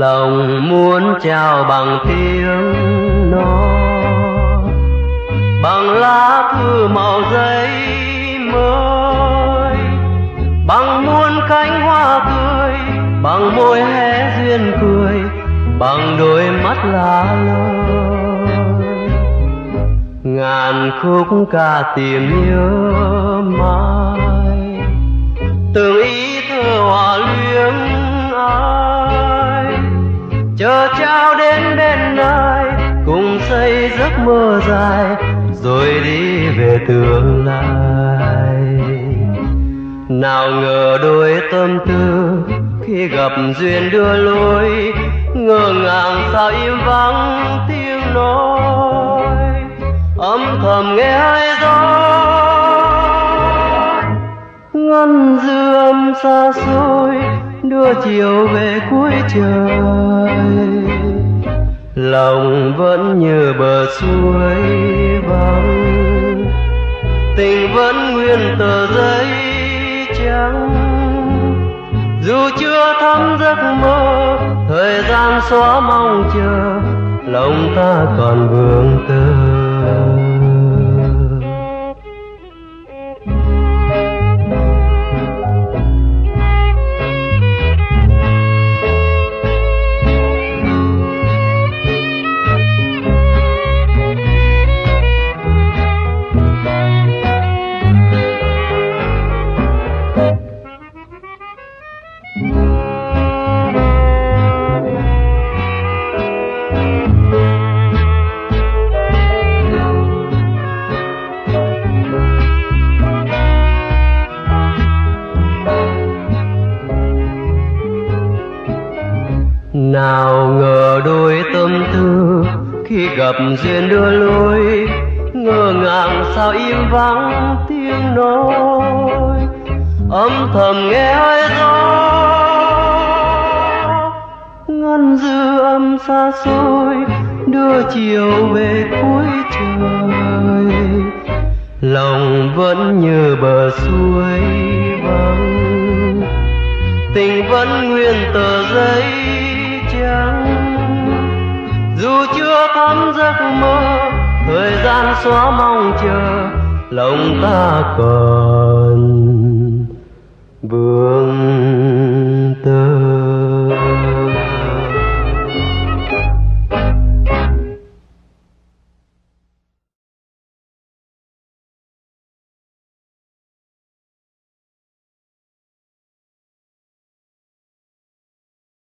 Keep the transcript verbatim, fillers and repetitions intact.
lòng muốn trao bằng tiếng nói, bằng lá thư màu giấy mới, bằng muôn cánh hoa tươi, bằng môi hé duyên cười, bằng đôi mắt lá lơi. Ngàn khúc ca tìm nhớ mãi, từng ý thơ hòa luyến ai, chờ trao đến bên nơi cùng xây giấc mơ dài, rồi đi về tương lai. Nào ngờ đôi tâm tư khi gặp duyên đưa lối, ngỡ ngàng sao im vắng tiếng nói, âm thầm nghe hay gió ngân dư âm xa xôi đưa chiều về cuối trời. Lòng vẫn như bờ suối vắng, tình vẫn nguyên tờ giấy trắng, dù chưa thắm giấc mơ, thời gian xóa mong chờ, lòng ta còn vương tơ. Nào ngờ đôi tâm tư khi gặp duyên đưa lối, ngỡ ngàng sao im vắng tiếng nói, âm thầm nghe hơi gió ngân dư âm xa xôi đưa chiều về cuối trời. Lòng vẫn như bờ suối vắng, tình vẫn nguyên tờ giấy trắng, dù chưa thắm giấc mơ, thời gian xóa mong chờ, lòng ta còn